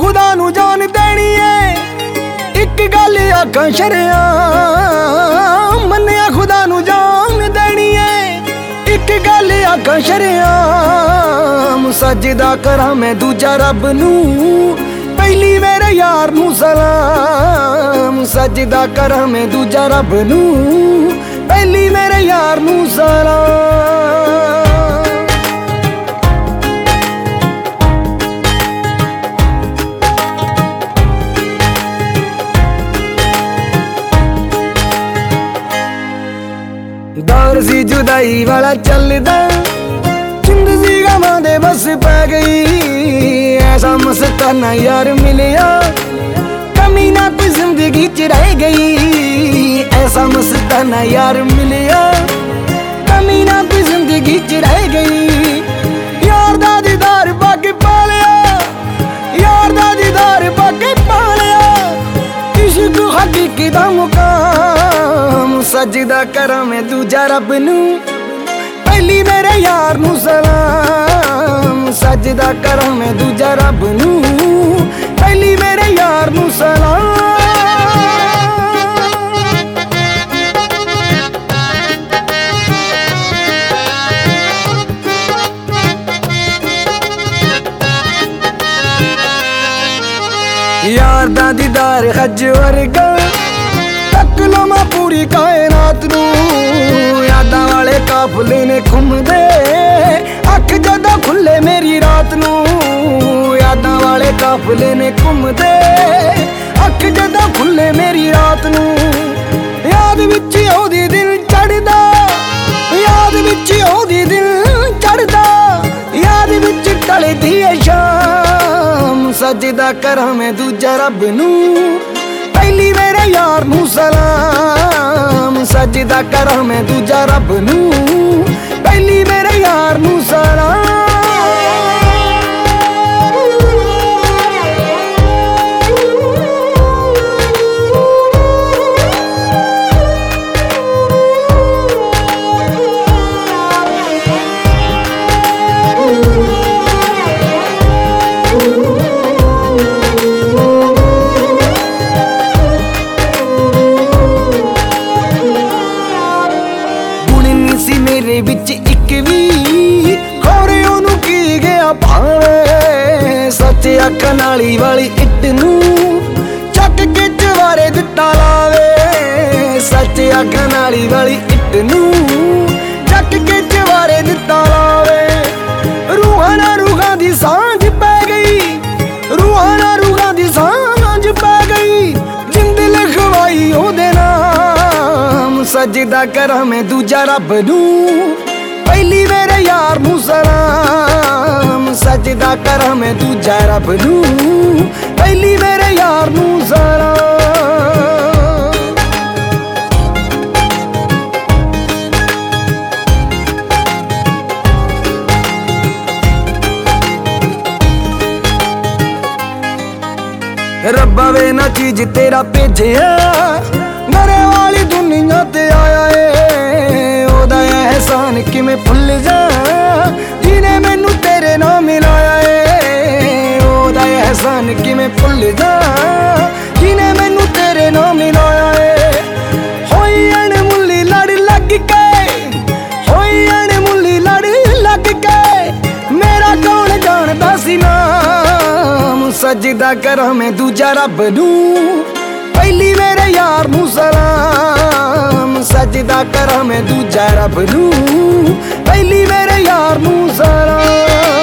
खुदा नू जान देनी है, एक गल आखां शरेआम। मन्निया खुदा नू जान देनी है, एक गल आखां शरेआम। सजदा करा मैं दूजा रब नू, पहली मेरे यार नू सलाम। सजदा करा मैं दूजा रब नू, पहली मेरे यार नू सलाम। दौर सी जुदाई वाला चलदा, जिंदगी गवां दे बस पै गई। ऐसा मस्ताना यार मिलिया, कमी ना कोई जिंदगी च रह गई। ऐसा मस्ताना यार मिलिया, कमी ना कोई जिंदगी च रह गई। यार दा दीदार पाके पालिया, यार दा दीदार पाके पालिया। इश्क हकीकी दा मुकाम। सजदा करा मैं दूजा रब नू, पहली मेरे यार नू सलाम। सजदा करा मैं दूजा रब नू, पहली मेरे यार नू सलाम। यार दा दीदार हज वर्गा, तक लो मैं पूरी कायनात नू। यादां वाले काफले ने घुमदे, अख जदों खुले मेरी रात नू। यादां वाले काफले ने घुमदे, अख जदों खुले मेरी रात नू। याद विच ओदी दिल चढ़दा, याद विच ओदी दिल चढ़दा। याद विच टलदी है शाम। सजदा करा मैं दूजा रब नू, पहली मेरे यार नू सलाम। सजदा करा मैं दूजा रब नू, पहली मेरे यार नू सलाम। मेरे विच इक भी खोरे ओनू की गया भावे। सच अखां नाली वाली इट नू, चक के चवारे दिता लावे। सच अखां नाली वाली इट नू, चक के चवारे दिता लावे। रूहां नाल रूहां दी सांझ पै गई, रूहां नाल रूहां दी सांझ पै गई। जिंद लिखवाई ओदे नाम। सजदा करा मैं दूजा रब नू, पहली मेरे यार नू सलाम। सजदा करा मैं दूजा रब नू, पहली मेरे यार नू सलाम। रब्बा वे ना चीज तेरा भेजिया, मरे वाली दुनिया ते आया है। ओदा एहसान किवें भुल जा, जिने मैनू तेरे नाल मिलाया है। ओदा एहसान किवें भुल जा, जिने मैनू तेरे नाल मिलाया है। होई अणमुल्ली लड़ लग के, होई अणमुल्ली लड़ लग के। मेरा कौन जानदा सी नाम। सजदा करा मैं दूजा रब नू, पहली मेरे यार नू सलाम। सजदा करा मैं दूजा रब नू, पहली मेरे यार नू सलाम।